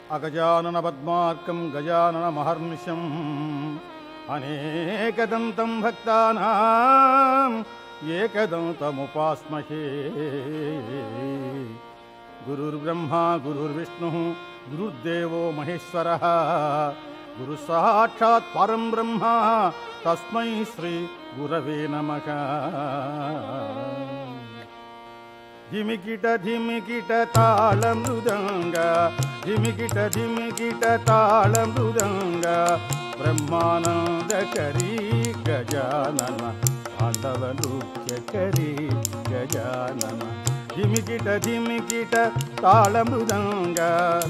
అగజానన పద్మార్కం గజానన మహర్నిశం అనేకదంతం భక్తానాం ఏకదంతముపాస్మహే. గురుర్బ్రహ్మా గురుర్విష్ణుః గురుర్దేవో మహేశ్వరః గురు సాక్షాత్ పరం బ్రహ్మ తస్మై శ్రీ గురవే నమః. ధిమికిట ధిమికిట తాళ మృదంగ ధిమికిట ధిమికిట తాళ మృదంగ బ్రహ్మానందకరీ గజానన తాండవ నృత్యకరీ గజానన. ధిమికిట ధిమికిట తాళ మృదంగ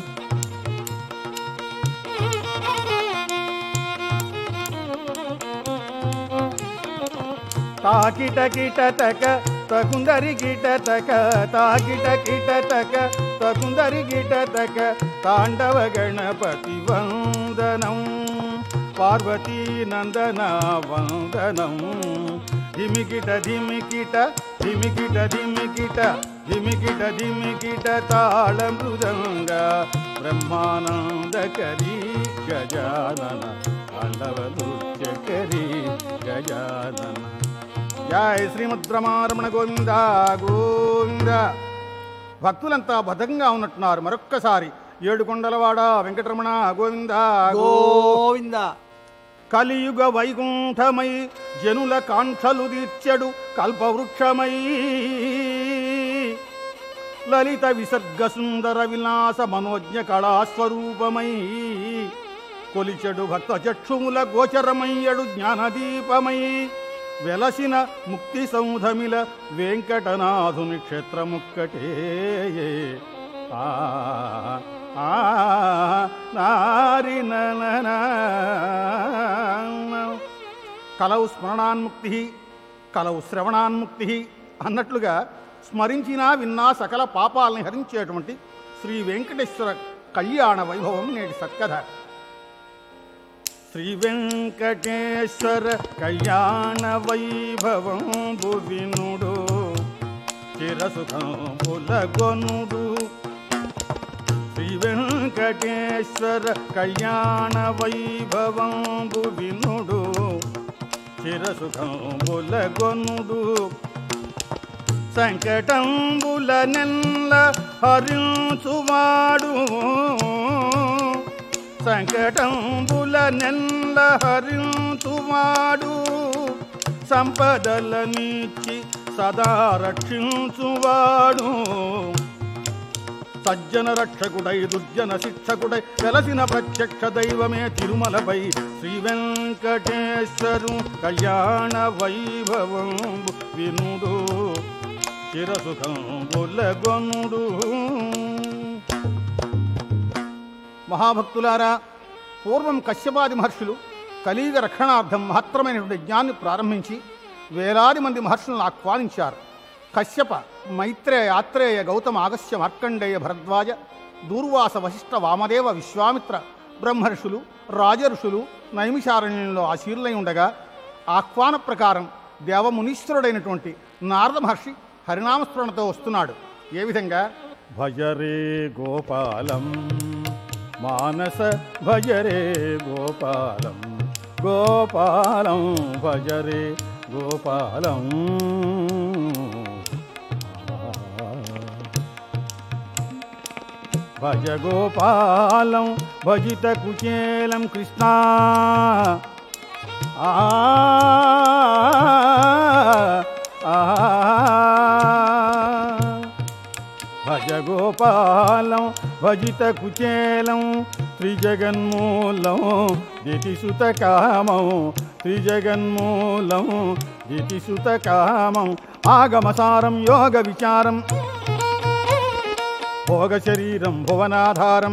తాకిట కిటతక తకుందరి కిటతక తాకిట కిటతక తకుందరి కిటతక తాండవ గణపతి వందనం పార్వతీ నందన వందనం. ధిమికిట ధిమికిట ధిమికిట ధిమికిట ధిమికిట ధిమికిట తాళ మృదంగ బ్రహ్మానందకరీ గజానన తాండవ నృత్యకరీ గజానన. జయ శ్రీమద్రమారమణ గోవింద గోవింద. భక్తులంతా భద్రంగా ఉన్నట్టున్నారు. మరొక్కసారి ఏడుకొండలవాడ వెంకటరమణ గోవింద గోవింద. కలియుగ వైకుంఠమై జనుల కాంక్షలు తీర్చెడు కల్పవృక్షమై లలిత విసర్గ సుందర విలాస మనోజ్ఞ కళాస్వరూపమై కొలిచెడు భక్త చక్షుముల గోచరమయ్యడు జ్ఞానదీపమై వెలసిన ముక్తి సౌధమిల వెంకటనాథుని క్షేత్రముక్కటే. కలవు స్మరణాన్ముక్తి కలవు శ్రవణాన్ముక్తి అన్నట్లుగా స్మరించినా విన్నా సకల పాపాలని హరించేటువంటి శ్రీ వెంకటేశ్వర కళ్యాణ వైభవం నేటి సత్కథ. శ్రీ వెంకటేశ్వర కళ్యాణ వైభవం వినుడు చిరసుఖములగొనుడు. శ్రీ వెంకటేశ్వర కళ్యాణ వైభవం వినుడు చిరసుఖములగొనుడు. సంకటంబుల నెల్ల హరించువాడు సంకటంబుల నెల్ల హరించువాడు సంపదలనిచ్చి సదా రక్షించువాడు. సజ్జన రక్షకుడై దుర్జన శిక్షకుడై వెలసిన ప్రత్యక్ష దైవమే తిరుమలపై శ్రీ వెంకటేశ్వరు కళ్యాణ వైభవం వినుడు చిరసుఖం బొల్లగొనుడు. మహాభక్తులారా, పూర్వం కశ్యపాది మహర్షులు కలియుగ రక్షణార్థం మహత్తరమైనటువంటి యజ్ఞాన్ని ప్రారంభించి వేలాది మంది మహర్షులను ఆహ్వానించారు. కశ్యప, మైత్రేయ, ఆత్రేయ, గౌతమ, ఆగస్త్య, మార్కండేయ, భరద్వాజ, దూర్వాస, వశిష్ఠ, వామదేవ, విశ్వామిత్ర బ్రహ్మర్షులు, రాజర్షులు నైమిషారణ్యంలో ఆశీర్లై ఉండగా ఆహ్వాన ప్రకారం దేవమునీశ్వరుడైనటువంటి నారద మహర్షి హరినామస్మరణతో వస్తున్నాడు. ఏ విధంగా? భజరే గోపాలం మానస భజరే గోపాలం గోపాలం భజరే గోపాలం భజ గోపాలం భజిత కుచేలం కృష్ణ భజ గోపాలం భజిత కుచేలం త్రిజగన్మూలం దితిసుత కామం త్రిజగన్మూలం దితిసుత కామం ఆగమసారం యోగ విచారం భోగ శరీరం భువనాధారం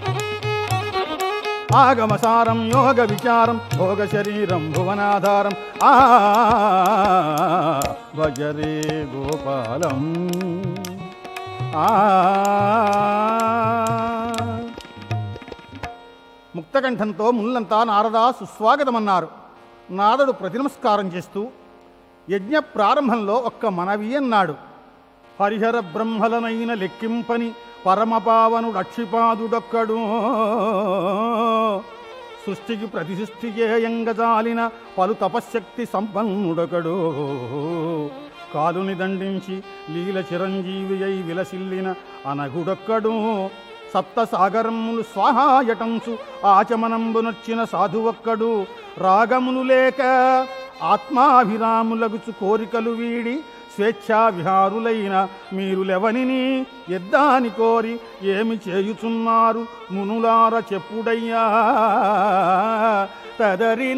ఆగమసారం యోగ విచారం భోగ శరీరం భువనాధారం భజరే గోపాలం ముక్తకంఠంతో ముల్లంతా నారదా సుస్వాగతమన్నారు. నారదుడు ప్రతినమస్కారం చేస్తూ యజ్ఞ ప్రారంభంలో ఒక్క మనవి అన్నాడు. హరిహర బ్రహ్మలనైన లెక్కింపని పరమపావనుడు అక్షిపాదుడొక్కడు సృష్టికి ప్రతిసృష్టి చేయంగజాలిన పలు తపశ్శక్తి సంపన్నుడొకడు కాలుని దండించి లీల చిరంజీవి అయి విలసిల్లిన అనగుడొక్కడు సప్త సాగరములు స్వాహాయటంసు ఆచమనంబునొచ్చిన సాధువొక్కడు రాగములు లేక ఆత్మాభిరాములగుచు కోరికలు వీడి స్వేచ్ఛా విహారులైన మీరు లెవనిని ఎద్దాని కోరి ఏమి చేయుచున్నారు మునులార చెప్పుడయ్యా తదరి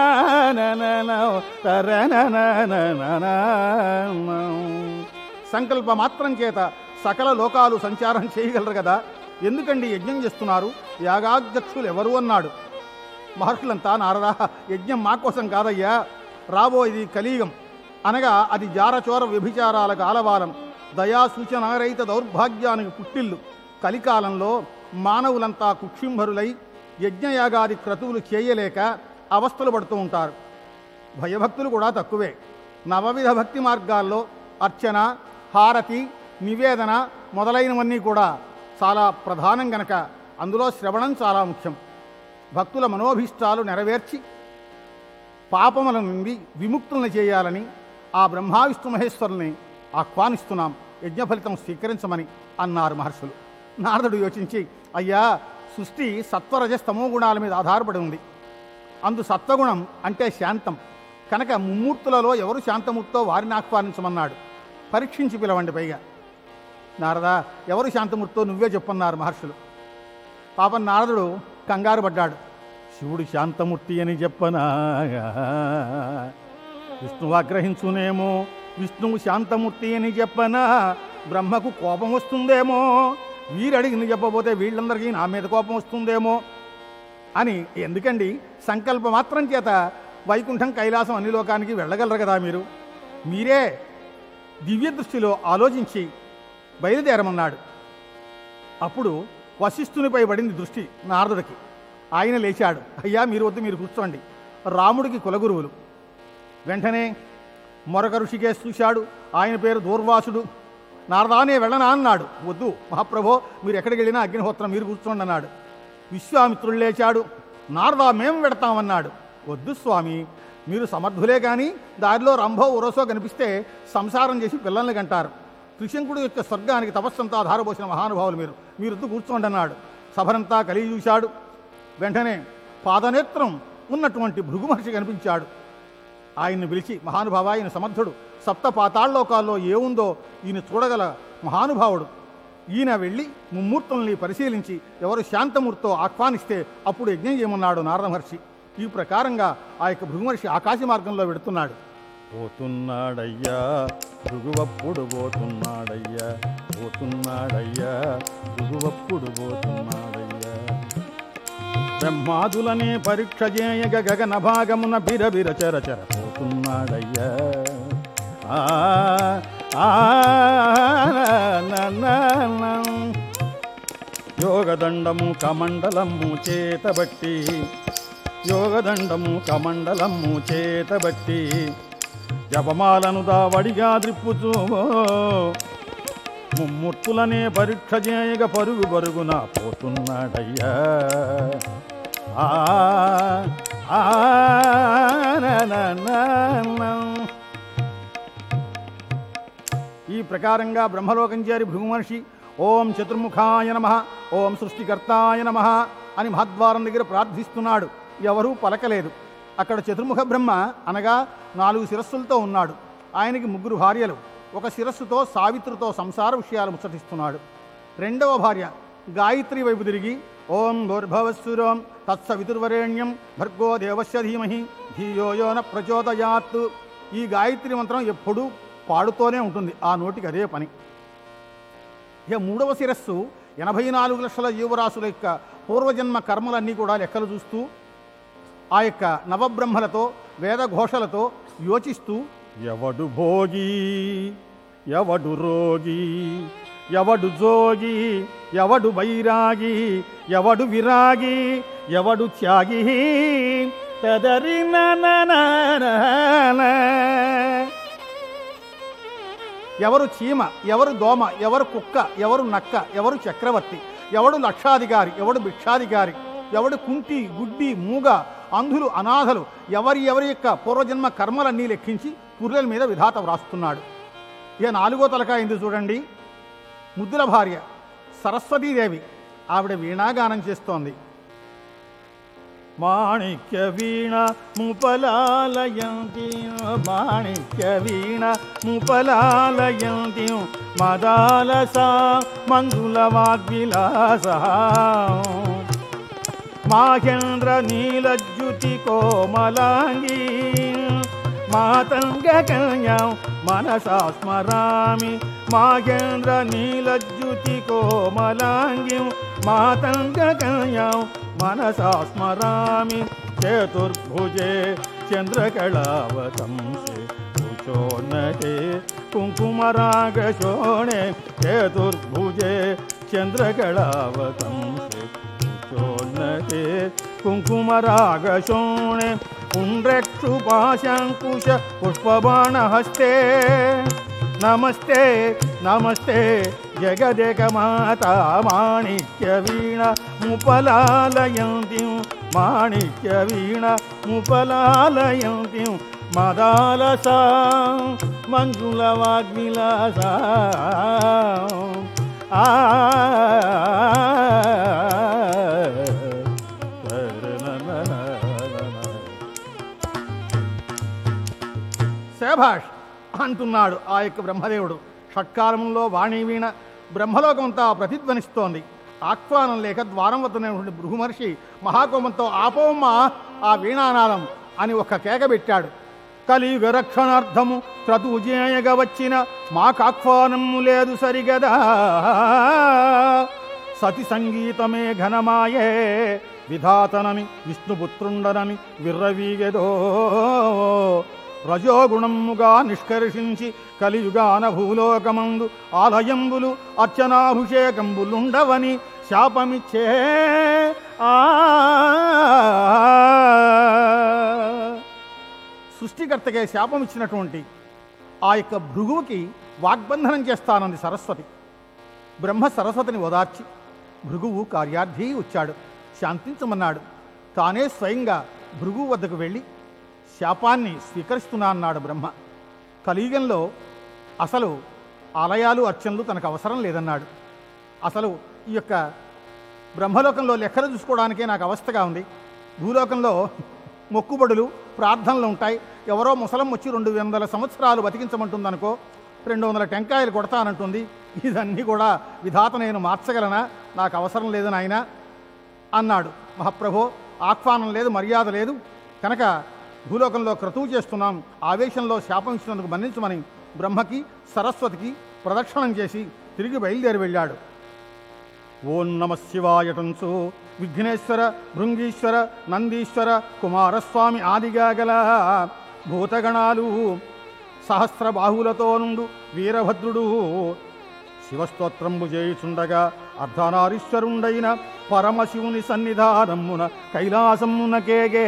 సంకల్ప మాత్రం చేత సకల లోకాలు సంచారం చేయగలరు కదా, ఎందుకండి యజ్ఞం చేస్తున్నారు, యాగాధ్యక్షులు ఎవరు అన్నాడు. మహర్షులంతా నారదా, యజ్ఞం మా కోసం కాదయ్యా, రాబోయేది కలియుగం, అనగా అది జారచోర వ్యభిచారాలకు ఆలవాలం, దయాసూచనారహిత దౌర్భాగ్యానికి పుట్టిల్లు. కలికాలంలో మానవులంతా కుక్షింభరులై యజ్ఞయాగాది క్రతువులు చేయలేక అవస్థలు పడుతూ ఉంటారు. భయభక్తులు కూడా తక్కువే. నవవిధ భక్తి మార్గాల్లో అర్చన, హారతి, నివేదన మొదలైనవన్నీ కూడా చాలా ప్రధానం గనక అందులో శ్రవణం చాలా ముఖ్యం. భక్తుల మనోభీష్టాలు నెరవేర్చి పాపముల నుండి విముక్తులను చేయాలని ఆ బ్రహ్మా విష్ణు మహేశ్వరుల్ని ఆహ్వానిస్తున్నాం, యజ్ఞ ఫలితం స్వీకరించమని అన్నారు మహర్షులు. నారదుడు యోచించి, అయ్యా, సృష్టి సత్వరజస్తమో గుణాల మీద ఆధారపడి ఉంది. అందు సత్వగుణం అంటే శాంతం కనుక ముమ్మూర్తులలో ఎవరు శాంతమూర్తో వారిని ఆహ్వానించమన్నాడు. పరీక్షించి పిలవండి. పైగా నారదా, ఎవరు శాంతమూర్తో నువ్వే చెప్పన్నారు మహర్షులు. పాపం నారదుడు కంగారు పడ్డాడు. శివుడు శాంతమూర్తి అని చెప్పనా, విష్ణువు ఆగ్రహించునేమో, విష్ణువు శాంతమూర్తి అని చెప్పనా, బ్రహ్మకు కోపం వస్తుందేమో, వీరడిగిన చెప్పబోతే వీళ్ళందరికీ నా మీద కోపం వస్తుందేమో అని. ఎందుకండి, సంకల్ప మాత్రం చేత వైకుంఠం, కైలాసం అన్ని లోకానికి వెళ్ళగలరు కదా మీరు. మీరే దివ్య దృష్టిలో ఆలోచించి బయలుదేరమన్నాడు. అప్పుడు వశిష్ఠునిపై పడింది దృష్టి నారదుడికి. ఆయన లేచాడు. అయ్యా, మీరు వద్దు, మీరు కూర్చోండి. రాముడికి కులగురువులు. వెంటనే మరొక ఋషికేశ్ చూశాడు. ఆయన పేరు దూర్వాసుడు. నారదానే వెళ్ళనా అన్నాడు. వద్దు మహాప్రభో, మీరు ఎక్కడికి వెళ్ళినా అగ్నిహోత్రం, మీరు కూర్చోండి అన్నాడు. విశ్వామిత్రుడు లేచాడు. నారదా, మేము వెడతామన్నాడు. వద్దు స్వామి, మీరు సమర్థులే కానీ దారిలో రంభో ఉరసో కనిపిస్తే సంసారం చేసి పిల్లల్ని కంటారు. త్రిశంకుడు యొక్క స్వర్గానికి తపస్సంతా ఆధారపోసిన మహానుభావులు మీరు వద్దు కూర్చోండి అన్నాడు. సభనంతా కలిగి చూశాడు. వెంటనే పాదనేత్రం ఉన్నటువంటి భృగు మహర్షి కనిపించాడు. ఆయన్ని పిలిచి, మహానుభావ, ఈయన సమర్థుడు, సప్త పాతాళలోకాల్లో ఏముందో ఈయన చూడగల మహానుభావుడు. ఈయన వెళ్ళి ముమ్మూర్తుల్ని పరిశీలించి ఎవరు శాంతమూర్తో ఆహ్వానిస్తే అప్పుడు యజ్ఞం చేయమన్నాడు నారద మహర్షి. ఈ ప్రకారంగా ఆ యొక్క భృగు మహర్షి ఆకాశ మార్గంలో వెడుతున్నాడు. పోతున్నాడయ్యా భృగువప్పుడు, పోతున్నాడయ్యా, పోతున్నాడయ్యా భృగువప్పుడు, పోతున్నాడయ్యా. బ్రహ్మాదులనే పరీక్ష చేయగ గగన భాగమున బిరబిర చరచర పోతున్నాడయ్యా. యోగదండము కమండలము చేతబట్టి, యోగదండము కమండలము చేతబట్టి, జపమాలను దావడిగా ద్రిప్పుచూ ముమ్మూర్తులనే పరీక్ష చేయగ పరుగు పరుగున పోతున్నాడయ్యా. ఈ ప్రకారంగా బ్రహ్మలోకం చేరి భృగు మహర్షి ఓం చతుర్ముఖాయ నమః, ఓం సృష్టికర్తాయ నమః అని మహద్వారం దగ్గర ప్రార్థిస్తున్నాడు. ఎవరూ పలకలేదు. అక్కడ చతుర్ముఖ బ్రహ్మ అనగా 4 శిరస్సులతో ఉన్నాడు. ఆయనకి 3 భార్యలు. ఒక శిరస్సుతో సావిత్రితో సంసార విషయాలు ముచ్చటిస్తున్నాడు. రెండవ భార్య గాయత్రి వైపు తిరిగి ఓం భూర్భవస్సురోం తత్సవితుర్వరేణ్యం భర్గో దేవస్య ధీమహి ధియో యో న ప్రచోదయాత్. ఈ గాయత్రి మంత్రం ఎప్పుడూ పాడుతూనే ఉంటుంది. ఆ నోటికి అదే పని. ఇక 3వ శిరస్సు 84 లక్షల జీవరాశుల యొక్క పూర్వజన్మ కర్మలన్నీ కూడా లెక్కలు చూస్తూ ఆ యొక్క నవబ్రహ్మలతో వేదఘోషలతో యోచిస్తూ ఎవడు భోగి, ఎవడు రోగి, ఎవడు జోగి, ఎవడు వైరాగి, ఎవడు విరాగి, ఎవడు త్యాగి తదరి ఎవరు చీమ, ఎవరు దోమ, ఎవరు కుక్క, ఎవరు నక్క, ఎవరు చక్రవర్తి, ఎవడు లక్షాధికారి, ఎవడు భిక్షాధికారి, ఎవడు కుంటి, గుడ్డి, మూగ, అంధులు, అనాథలు, ఎవరి యొక్క పూర్వజన్మ కర్మలన్నీ లెక్కించి పుర్రెల మీద విధాత వ్రాస్తున్నాడు. ఇక 4వ తలకాయింది చూడండి. ముద్దుల భార్య సరస్వతీదేవి, ఆవిడ వీణాగానం చేస్తోంది. మాణిక్య వీణ ముపలాలయంతి, మాణిక్య వీణ ముపలాలయంతి, మదాలస మంజుల వాగ్విలాస, మాహేంద్ర నీలజ్యుతి కోమలాంగీ, మాతంగ కన్యాం మనసా స్మరామి, మాహేంద్ర నీలజ్యుతి కోమలాంగిం, మాతంగ కన్యాం మనసా స్మరామి, చతుర్భుజే చంద్రకళావతంసే రుచోన్నతే కుంకుమరాగశోణే, చతుర్భుజే చంద్రకళావతంసే రుచోన్నతే కుంకుమరాగశోణే, పుండ్రక్షుపాశాంకుశ పుష్పబాణహస్తే, నమస్తే నమస్తే జగదేకమాతా, మాణిక్య వీణ ముపలాలయంతి, మాణిక్య వీణ ముపలాలయంతి, మదాలస మంజుల వాగ్విలాస. శభాష్ అంటున్నాడు ఆ యొక్క బ్రహ్మదేవుడు. షట్కాలంలో వాణి వీణ బ్రహ్మలోకమంతా ప్రతిధ్వనిస్తోంది. ఆహ్వానం లేక ద్వారం వద్దనేటువంటి భృగుమహర్షి మహాకోమంతో ఆపోమ్మ ఆ వీణానాదం అని ఒక కేక పెట్టాడు. కలియుగ రక్షణార్థము క్రతుజేయగా వచ్చిన మాకాహ్వానము లేదు సరిగదా, సతి సంగీతమే ఘనమాయే, విధాతనమి విష్ణుపుత్రుండనమి విర్రవీగెదో, రజోగుణముగా నిష్కర్షించి కలియుగాన భూలోకమందు ఆలయంబులు అర్చనాభిషేకంబులుండవని శాపమిచ్చే. సృష్టికర్తకే శాపం ఇచ్చినటువంటి ఆ యొక్క భృగువుకి వాగ్బంధనం చేస్తానంది సరస్వతి. బ్రహ్మ సరస్వతిని ఓదార్చి భృగువు కార్యార్థి వచ్చాడు, శాంతించమన్నాడు. తానే స్వయంగా భృగువు వద్దకు వెళ్ళి శాపాన్ని స్వీకరిస్తున్నా అన్నాడు బ్రహ్మ. కలియుగంలో అసలు ఆలయాలు అర్చనలు తనకు అవసరం లేదన్నాడు. అసలు ఈ యొక్క బ్రహ్మలోకంలో లెక్కలు చూసుకోవడానికే నాకు అవస్థగా ఉంది. భూలోకంలో మొక్కుబడులు ప్రార్థనలు ఉంటాయి. ఎవరో ముసలం వచ్చి 200 సంవత్సరాలు బతికించమంటుందనుకో, 200 టెంకాయలు కొడతానంటుంది. ఇదన్నీ కూడా విధాత నేను మార్చగలనా? నాకు అవసరం లేదని ఆయన అన్నాడు. మహాప్రభో, ఆహ్వానం లేదు, మర్యాద లేదు కనుక భూలోకంలో క్రతువు చేస్తున్నాం, ఆవేశంలో శాపం ఇచ్చినందుకు మన్నించమని బ్రహ్మకి సరస్వతికి ప్రదక్షిణం చేసి తిరిగి బయలుదేరి వెళ్ళాడు. ఓం నమ శివాయటంచు విఘ్నేశ్వర, భృంగీశ్వర, నందీశ్వర, కుమారస్వామి ఆదిగా గల భూతగణాలు సహస్ర బాహువులతో నుండు వీరభద్రుడు శివస్తోత్రంబు చేయుచుండగా అర్ధనారీశ్వరుండైన పరమశివుని సన్నిధానమున కైలాసమునకేగే.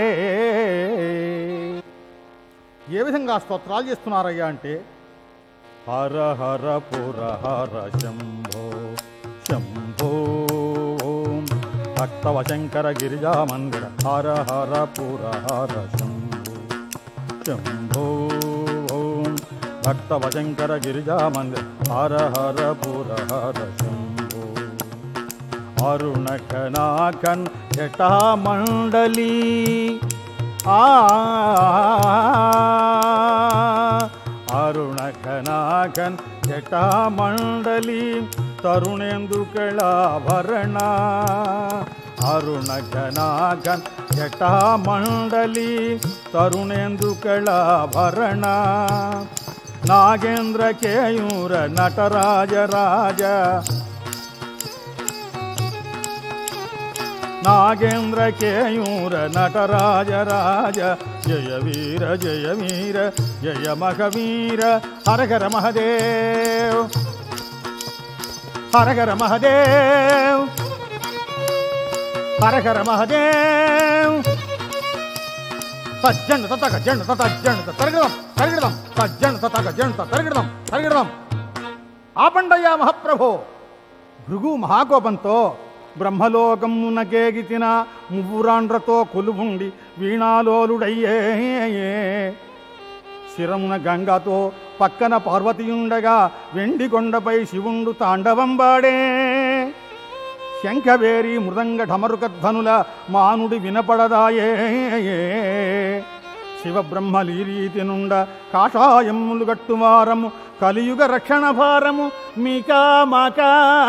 ఏ విధంగా స్తోత్రాలు చేస్తున్నారయ్యా అంటే, హర హర పుర హర శంభో శంభో భక్తవ శంకర గిరిజా మందిర, హర హర పుర హర శంభో శంభో భక్తవ శంకర గిరిజా మందిర, హర హర పుర హర శంభో. అరుణకనాకన్ జటామండలి అరుణకనాకన్ జటామండలి తరుణేందుకళాభరణ, అరుణకనాకన్ జటామండలి తరుణేందుకళాభరణ, నాగేంద్ర కేయూర నటరాజరాజ, నాగేంద్ర కేయూర నటరాజరాజ, జయ వీర జయ వీర జయ మహవీర, హరహర మహదేవ్ హరహర మహదేవ్ హరహర మహదేవ్. తజ్జండ తతక జండ తత జండ తరగడం తరగడం తజ్జండ తతక జండ తరగడం తరగడం ఆపండయ్యా మహాప్రభో. భృగు మహాకోపంతో బ్రహ్మలోకమునకేగితిన మువ్వురాండ్రతో కొలువుండి వీణాలోలుడయ్యే. శిరమున గంగతో పక్కన పార్వతీయుండగా వెండి కొండపై శివుండు తాండవంబాడే. శంఖవేరి మృదంగ ఢమరుకధ్వనుల మానుడి వినపడదాయే. శివబ్రహ్మలీరీతి నుండ కాషాయములు గట్టువారము కలియుగ రక్షణ భారము మీకా మాకా.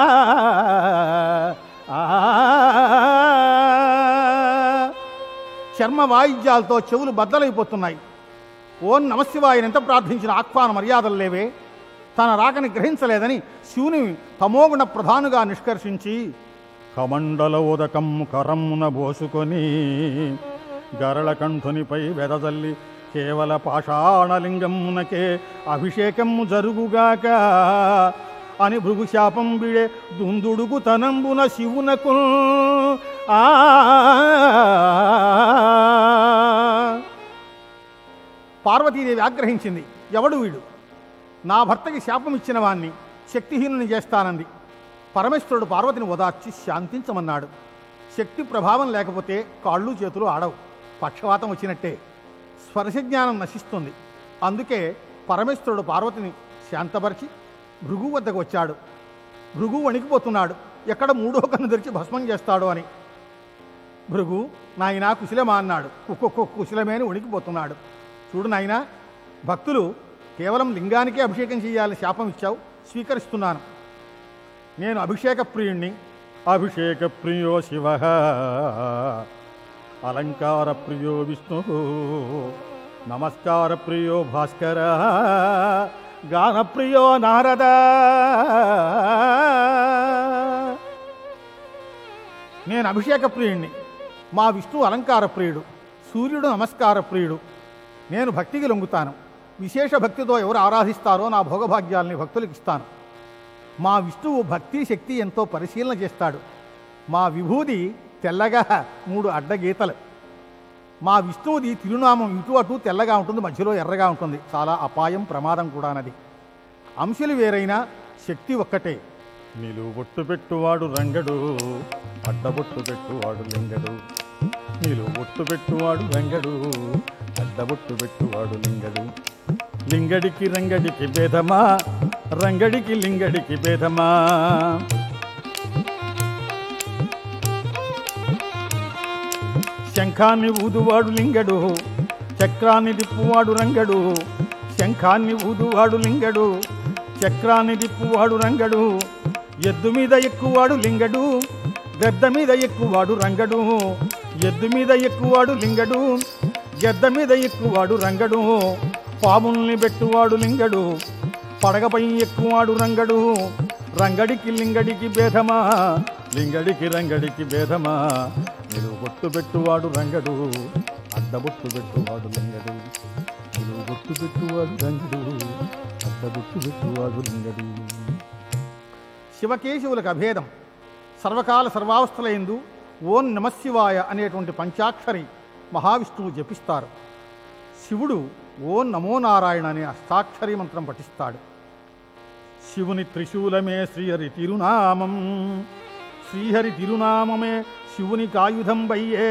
చర్మ వాయిద్యాలతో చెవులు బద్దలైపోతున్నాయి. ఓం నమశివాయని ఎంత ప్రార్థించిన ఆహ్వాన మర్యాదలు లేవే. తన రాకని గ్రహించలేదని శివుని తమోగుణ ప్రధానుగా నిష్కర్షించి కమండల ఉదకమ్ము కరమ్మున బోసుకొని గరళకంఠునిపై వెదజల్లి కేవల పాషాణలింగమునకే అభిషేకము జరుగుగాక అని భృగుశాపం విడే దుందుడుగు తనంబున శివునకు. పార్వతీదేవి ఆగ్రహించింది. ఎవడు వీడు? నా భర్తకి శాపం ఇచ్చిన వాణ్ణి శక్తిహీనుని చేస్తానంది. పరమేశ్వరుడు పార్వతిని ఓదార్చి శాంతించమన్నాడు. శక్తి ప్రభావం లేకపోతే కాళ్ళు చేతులు ఆడవు, పక్షవాతం వచ్చినట్టే, స్పర్శజ్ఞానం నశిస్తుంది. అందుకే పరమేశ్వరుడు పార్వతిని శాంతపరిచి భృగు వద్దకు వచ్చాడు. భృగు వణికిపోతున్నాడు, ఎక్కడ మూడో కన్ను తెరిచి భస్మం చేస్తాడో అని. భృగు, నాయనా కుశలమా అన్నాడు. కుశలమే అని వణికిపోతున్నాడు. చూడు నాయనా, భక్తులు కేవలం లింగానికే అభిషేకం చేయాలని శాపం ఇచ్చావు, స్వీకరిస్తున్నాను. నేను అభిషేక ప్రియుణ్ణి. అభిషేక ప్రియో శివ, అలంకార ప్రియో విష్ణు, నమస్కార ప్రియో భాస్కర, గానప్రియో నారద. నేను అభిషేక ప్రియుణ్ణి, మా విష్ణు అలంకార ప్రియుడు, సూర్యుడు నమస్కార ప్రియుడు. నేను భక్తికి లొంగుతాను. విశేష భక్తితో ఎవరు ఆరాధిస్తారో నా భోగభాగ్యాలని భక్తులకు ఇస్తాను. మా విష్ణువు భక్తి శక్తి ఎంతో పరిశీలన చేస్తాడు. మా విభూది తెల్లగా 3 అడ్డగీతలు. మా విష్ణువుది తిరునామం ఇటు అటు తెల్లగా ఉంటుంది, మధ్యలో ఎర్రగా ఉంటుంది. చాలా అపాయం, ప్రమాదం కూడానది. అంశులు వేరైనా శక్తి ఒక్కటే. నిలువొట్టు పెట్టువాడు రంగడు, అడ్డబొట్టు పెట్టువాడు లింగడు. నిలువొట్టు పెట్టువాడు రంగడు, అడ్డబొట్టు పెట్టువాడు లింగడు. లింగడికి రంగడికి భేదమా, రంగడికి లింగడికి భేదమా. శంఖాన్ని ఊదువాడు లింగడు, చక్రాన్ని తిప్పువాడు రంగడు. శంఖాన్ని ఊదువాడు లింగడు, చక్రాన్ని తిప్పువాడు రంగడు. ఎద్దు మీద ఎక్కువాడు లింగడు, గద్ద మీద ఎక్కువాడు రంగడు. ఎద్దు మీద ఎక్కువాడు లింగడు, గద్ద మీద ఎక్కువాడు రంగడు. పాముల్ని పెట్టువాడు లింగడు, పడగపై ఎక్కువాడు రంగడు. రంగడికి లింగడికి భేదమా, లింగడికి రంగడికి భేదమా. నిలువొట్టు పెట్టువాడు రంగడు, అడ్డబొట్టు పెట్టువాడు లింగడు. నిలువొట్టు పెట్టువాడు రంగడు, అడ్డబొట్టు పెట్టువాడు లింగడు. శివకేశవులకు అభేదం. సర్వకాల సర్వావస్థలయందు ఓం నమశివాయ అనేటువంటి పంచాక్షరి మహావిష్ణువు జపిస్తారు. శివుడు ఓం నమో నారాయణ అనే అష్టాక్షరి మంత్రం పఠిస్తాడు. శివుని త్రిశూలమే శ్రీహరి తిరునామం, శ్రీహరి తిరునామమే శివుని కాయుధం వయ్యే.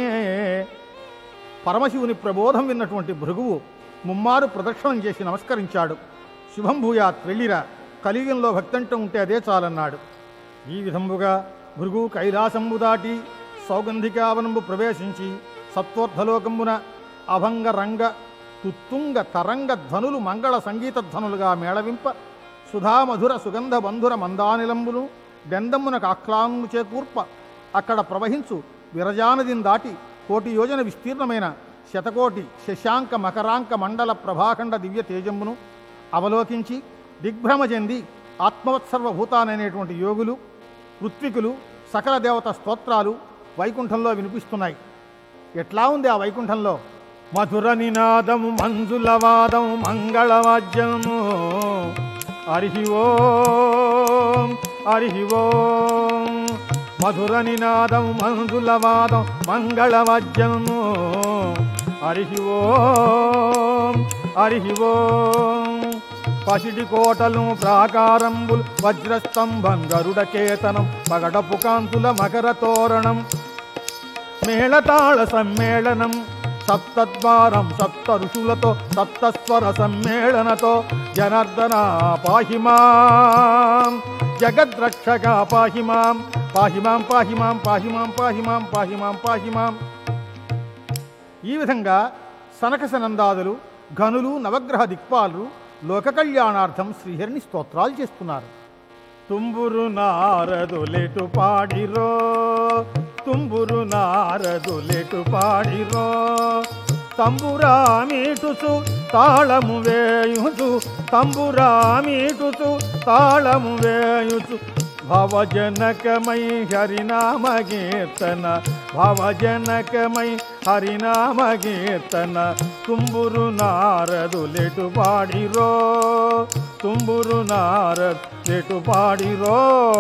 పరమశివుని ప్రబోధం విన్నటువంటి భృగువు ముమ్మారు ప్రదక్షిణం చేసి నమస్కరించాడు. శుభం భూయాత్, వెళ్ళిరా, కలియుగంలో భక్తంటూ ఉంటే అదే చాలన్నాడు. ఈ విధంబుగా భృగు కైలాసంబు దాటి సౌగంధికావనంబు ప్రవేశించి సత్వోర్ధలోకంబున అభంగ రంగ తుత్తుంగ తరంగ ధ్వనులు మంగళ సంగీత ధ్వనులుగా మేళవింప సుధామధుర సుగంధ బంధుర మందానిలంబును బెందమ్మునకు ఆక్లాంగు చేకూర్ప అక్కడ ప్రవహించు విరజానదిని దాటి 1,000 యోజన విస్తీర్ణమైన శతకోటి శశాంక మకరాంక మండల ప్రభాఖండ దివ్య తేజంబును అవలోకించి దిగ్భ్రమ చెంది ఆత్మవత్సర్వభూతాననేటువంటి యోగులు, ఋత్వికులు, సకల దేవత స్తోత్రాలు వైకుంఠంలో వినిపిస్తున్నాయి. ఎట్లా ఉంది ఆ వైకుంఠంలో? మధుర నినాదము మంజులవాదము మంగళవాద్యము. హరి ఓం, హరి ఓం. మధుర నినాదం మంజులవాదం మంగళవాద్యము. హరి ఓం, హరి ఓం. పసిడి కోటలు ప్రాకారంబులు వజ్రస్తంభం గరుడకేతనం పగడపు కాంతుల మకర తోరణం మేళతాళ సమ్మేళనం సప్తద్వారం సప్త ఋషులతో సప్తస్వర సమ్మేళనతో జనార్దన పాహిమాం జగద్రక్షక పాహిమాం పాహిమాం పాహిమాం పాహిమాం పాహిమాం పాహిమాం పాహిమాం. ఈ విధంగా సనకసనందాదులు ఘనులు నవగ్రహ దిక్పాలు లోక కళ్యాణార్థం శ్రీహరిని స్తోత్రాలు చేస్తున్నారు. తుంబురు నారదులెటు పాడిరో తుంబురు నారదులెటు పాడిరో తంబురామీటుచు తాళము వేయుచు తంబురామీటుచు తాళము వేయుచు భవజనకమై హరినామ కీర్తన భవజనకమై హరినామ కీర్తన తుంబురు నారదులెటు పాడిరో తుంబురు నారదులెటు పాడిరో.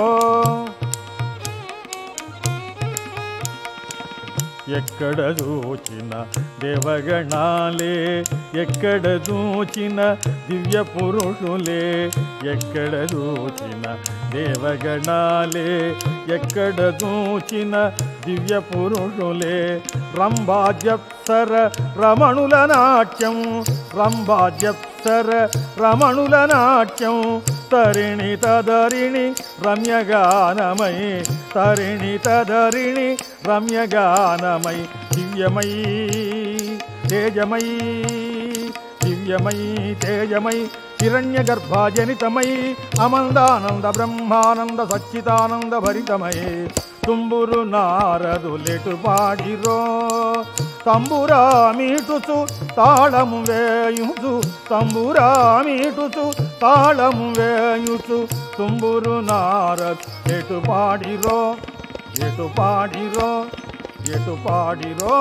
ఎక్కడ చూచిన దేవగణాలే ఎక్కడ చూచిన దివ్య పురుషులే ఎక్కడ చూచిన దేవగణాలే ఎక్కడ చూచిన దివ్య పురుషులే రంభాజప్సర రమణుల నాట్యం రంభాజప్సర రమణుల నాట్యం తరిణి తదరిణి రమ్యగానమై తరిణి తదరిణి రమ్యగానమై దివ్యమై తేజమై దివ్యమై తేజమై హిరణ్య గర్భాజనితమై అమందానంద బ్రహ్మానంద సచ్చిదానంద భరితమై తుంబురు నారదులెటు పాడిరో తంబురామీటుచు తాళము వేయుచు తంబురామీటుచు తాళము వేయుచు తుంబురు నారదులెటు పాడిరో ఎటు పాడిరో ఎటు పాడిరో.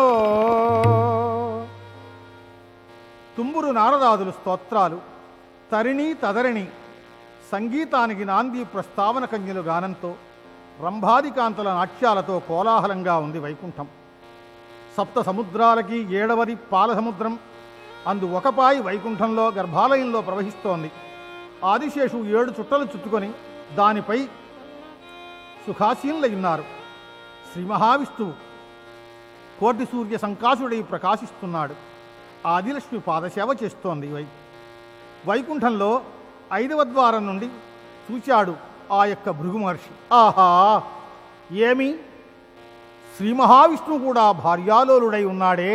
తుంబురు నారదాదులు స్తోత్రాలు తరిణి తదరిణి సంగీతానికి నాంది ప్రస్తావన కన్యలు గానంతో రంభాదికాంతల నాట్యాలతో కోలాహలంగా ఉంది వైకుంఠం. సప్త సముద్రాలకి 7వది పాలసముద్రం. అందు ఒక పాయి వైకుంఠంలో గర్భాలయంలో ప్రవహిస్తోంది. ఆదిశేషు 7 చుట్టలు చుట్టుకొని దానిపై సుఖాసీనులయ్యున్నారు. శ్రీ మహావిష్ణువు కోటి సూర్య సంకాసుడై ప్రకాశిస్తున్నాడు. ఆదిలక్ష్మి పాదసేవ చేస్తోంది. వైకుంఠంలో 5వ ద్వారం నుండి చూచాడు ఆ యొక్క భృగు మహర్షి. ఆహా, ఏమి శ్రీ మహావిష్ణువు కూడా భార్యాలోలుడై ఉన్నాడే.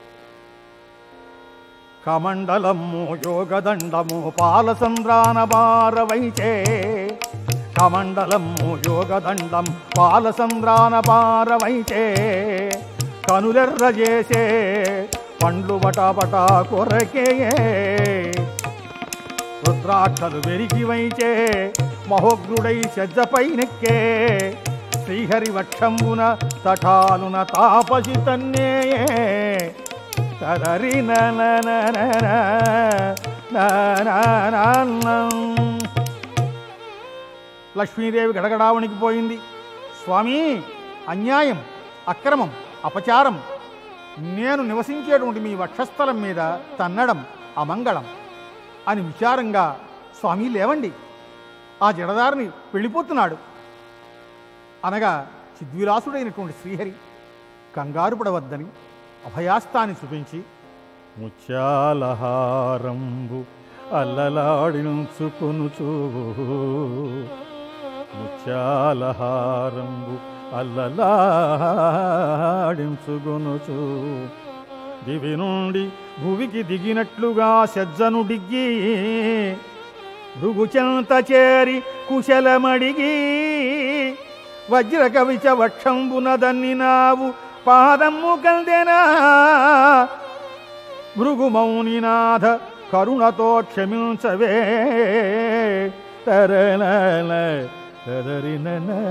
కమండలము యోగదండము పాలసంద్రాన భారవైచే కమండలము యోగదండం పాలసంద్రాన భారవైచే కనులెర్ర చేసే పండ్లు బటాబటా కొరకే రుద్రాక్షలు వెరికి వైచే మహోగ్రుడై సజ్జపై నెక్కే శ్రీహరి వక్షంబున తటాలున తాపసి తన్నే తదరి లక్ష్మీదేవి గడగడా వణికిపోయింది. స్వామి, అన్యాయం, అక్రమం, అపచారం. నేను నివసించేటువంటి మీ వక్షస్థలం మీద తన్నడం అమంగళం అని విచారంగా, స్వామి లేవండి, ఆ జడదారిని వెళ్ళిపోతున్నాడు అనగా చిద్విలాసుడైనటువంటి శ్రీహరి కంగారు పడవద్దని అభయాస్తాన్ని చూపించి ముత్యాలహారంబు అల్లలాడించుకొనుచు ముత్యాలహారంబు అల్లలాడించుకొనుచు దివి నుండి భువికి దిగినట్లుగా సజ్జను డిగ్గి భృగుచెంత చేరి కుశలమడిగి వజ్రకవిచ వక్షంబున దన్నినావు పాదమ్ము కందెనా భృగుమౌనినాథ కరుణతో క్షమించవే తరల తదరిన.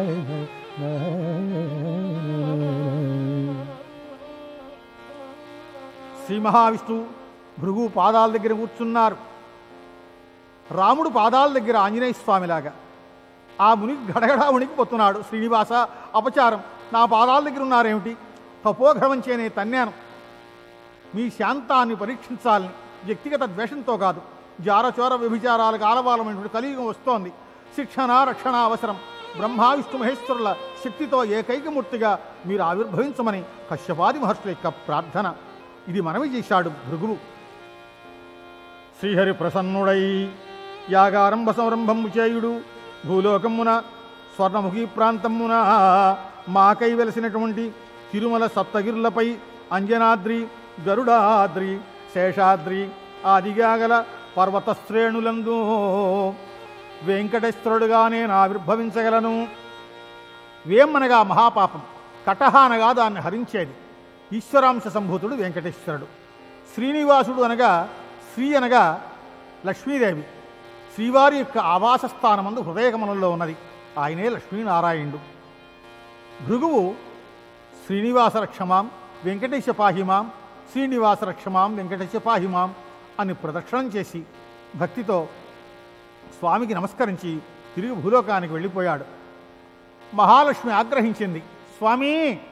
శ్రీ మహావిష్ణువు భృగు పాదాల దగ్గర కూర్చున్నారు. రాముడు పాదాల దగ్గర ఆంజనేయ స్వామిలాగా. ఆ ముని గడగడా ఉణికిపోతున్నాడు. శ్రీనివాస, అపచారం, నా పాదాల దగ్గర ఉన్నారేమిటి? తపోఘ్రవం చేనే తన్నాను. మీ శాంతాన్ని పరీక్షించాలని వ్యక్తిగత ద్వేషంతో కాదు, జారచోర వ్యభిచారాలకు ఆలవాలమైనటువంటి కలియుగం వస్తోంది. శిక్షణ రక్షణ అవసరం. బ్రహ్మ విష్ణు మహేశ్వరుల శక్తితో ఏకైకమూర్తిగా మీరు ఆవిర్భవించమని కశ్యపాది మహర్షుల యొక్క ప్రార్థన. ఇది మనవి చేశాడు భృగువు. శ్రీహరి ప్రసన్నుడై యాగారంభ సంరంభము చేయుడు భూలోకమున స్వర్ణముఖి ప్రాంతమున మాకై వెలసినటువంటి తిరుమల సప్తగిరులపై అంజనాద్రి, గరుడాద్రి, శేషాద్రి ఆదిగాగల పర్వత శ్రేణులందు వెంకటేశ్వరుడుగా నేను ఆవిర్భవించగలను. వేమనగా మహాపాపం, కటహ అనగా దాన్ని హరించేది. ఈశ్వరాంశ సంభూతుడు వెంకటేశ్వరుడు. శ్రీనివాసుడు అనగా శ్రీ అనగా లక్ష్మీదేవి. శ్రీవారి యొక్క ఆవాస స్థానమందు హృదయకమలంలో ఉన్నది. ఆయనే లక్ష్మీనారాయణుడు. భృగువు శ్రీనివాస రక్షమాం వెంకటేశ పాహిమాం, శ్రీనివాస రక్షమాం వెంకటేశ పాహిమాం అని ప్రదక్షిణం చేసి భక్తితో స్వామికి నమస్కరించి తిరిగి భూలోకానికి వెళ్ళిపోయాడు. మహాలక్ష్మి ఆగ్రహించింది, స్వామి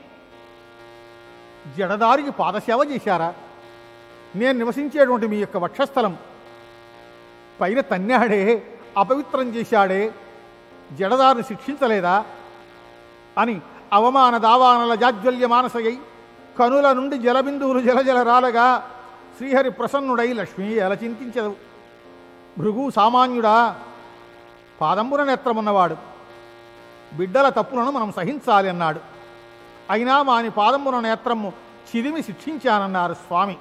జడదారికి పాదసేవ చేశారా? నేను నివసించేటువంటి మీ యొక్క వక్షస్థలం పైన తన్నాడే, అపవిత్రం చేశాడే, జడదారిని శిక్షించలేదా అని అవమాన దావానల జాజ్వల్య మానసయ్యి కనుల నుండి జలబిందువులు జలజల రాలగా శ్రీహరి ప్రసన్నుడై లక్ష్మి ఎలా చింతించదు. భృగు సామాన్యుడా, పాదంబున నేత్రమున్నవాడు, బిడ్డల తప్పులను మనం సహించాలి అన్నాడు. అయినా మాని పాదంబున నేత్రము చిదిమి శిక్షించానన్నారు స్వామి.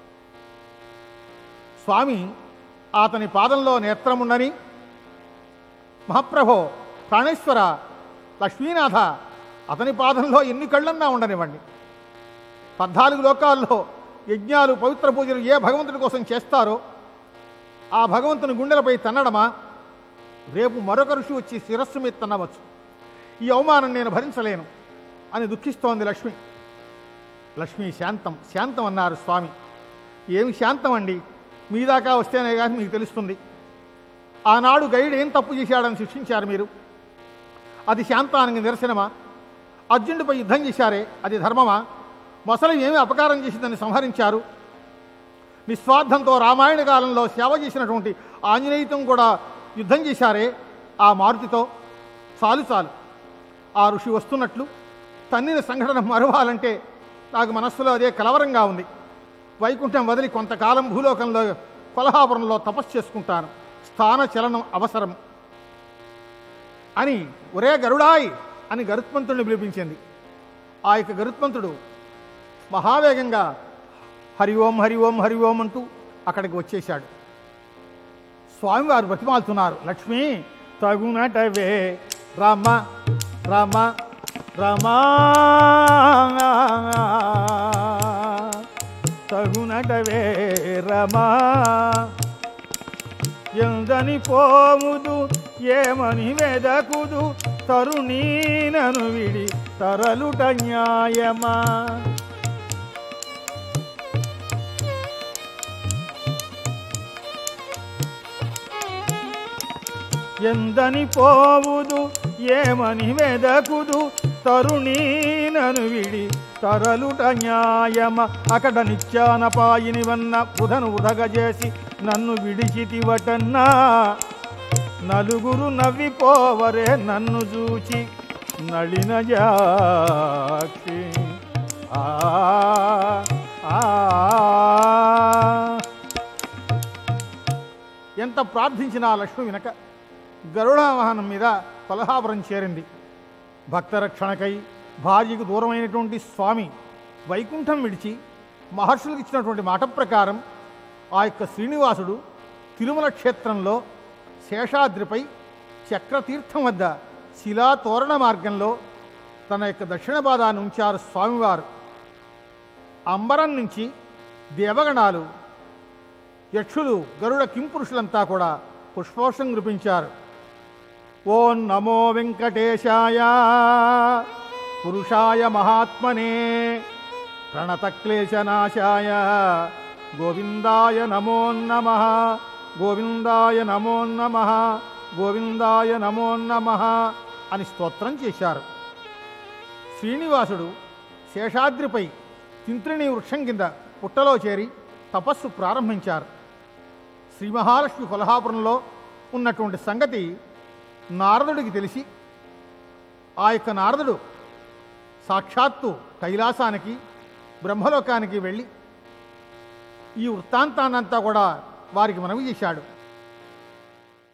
స్వామి అతని పాదంలో నేత్రముండని, మహాప్రభో ప్రాణేశ్వర లక్ష్మీనాథ అతని పాదంలో ఎన్ని కళ్ళన్నా ఉండనివ్వండి. 14 లోకాల్లో యజ్ఞాలు పవిత్ర పూజలు ఏ భగవంతుడి కోసం చేస్తారో ఆ భగవంతుని గుండెలపై తన్నడమా? రేపు మరొక ఋషి వచ్చి శిరస్సు మీద తన్నవచ్చు. ఈ అవమానం నేను భరించలేను అని దుఃఖిస్తోంది లక్ష్మి. లక్ష్మి శాంతం శాంతం అన్నారు స్వామి. ఏమి శాంతం అండి, మీ దాకా వస్తేనే కానీ మీకు తెలుస్తుంది. ఆనాడు గైడ్ ఏం తప్పు చేశాడని శిక్షించారు మీరు, అది శాంతానికి నిరసనమా? అర్జునుడిపై యుద్ధం చేశారే, అది ధర్మమా? మొసలి ఏమి అపకారం చేసిందని సంహరించారు. నిస్వార్థంతో రామాయణ కాలంలో సేవ చేసినటువంటి ఆంజనేయుతం కూడా యుద్ధం చేశారే ఆ మారుతితో. చాలు చాలు, ఆ ఋషి వస్తున్నట్లు తన్నిన సంఘటన మరవాలంటే నాకు మనస్సులో అదే కలవరంగా ఉంది. వైకుంఠం వదిలి కొంతకాలం భూలోకంలో కొల్హాపురంలో తపస్సు చేసుకుంటాను, స్థాన చలనం అవసరం అని ఒరే గరుడాయ్ అని గరుత్మంతుడిని పిలిపించింది. ఆ యొక్క గరుత్మంతుడు మహావేగంగా హరి ఓం హరి ఓం హరి ఓం అంటూ అక్కడికి వచ్చేశాడు. స్వామివారు బతిమాలుతున్నారు, లక్ష్మి తగునటవే రామ రామ రామ తగునటవే రమ ఎందని పోముదు ఏమని వెదకుదు తరుణీనను విడి తరలుట న్యాయమా. ఎందని పోవుదు ఏమని వెదకుదు తరుణీనను విడి తరలుట న్యాయమ. అకడ నిత్యానపాయినివన్న బుధను ఉదగజేసి నన్ను విడిచితివటన్నా నలుగురు నవ్విపోవరే నన్ను చూచి నళిన జాక్షి. ఎంత ప్రార్థించినా లక్ష్మి వినక గరుడావాహనం మీద కొల్హాపురం చేరింది. భక్తరక్షణకై భార్యకు దూరమైనటువంటి స్వామి వైకుంఠం విడిచి మహర్షులకు ఇచ్చినటువంటి మాట ప్రకారం ఆ యొక్క శ్రీనివాసుడు తిరుమల క్షేత్రంలో శేషాద్రిపై చక్రతీర్థం వద్ద శిలా తోరణ మార్గంలో తన యొక్క దక్షిణ పాదాన్ని ఉంచారు స్వామివారు. అంబరం నుంచి దేవగణాలు, యక్షులు, గరుడ కింపురుషులంతా కూడా పుష్పోషం కురిపించారు. ఓం నమో వెంకటేశాయ పురుషాయ మహాత్మనే ప్రణతక్లేశనాశాయ గోవిందాయ నమో నమః గోవిందాయ నమో నమః గోవిందాయ నమో నమః అని స్తోత్రం చేశారు. శ్రీనివాసుడు శేషాద్రిపై తింత్రిణి వృక్షం కింద పుట్టలో చేరి తపస్సు ప్రారంభించారు. శ్రీ మహాలక్ష్మి కొల్హాపురంలో ఉన్నటువంటి సంగతి నారదుడికి తెలిసి ఆ యొక్క నారదుడు సాక్షాత్తు కైలాసానికి బ్రహ్మలోకానికి వెళ్ళి ఈ వృత్తాంతాన్నంతా కూడా వారికి మనవి చేశాడు.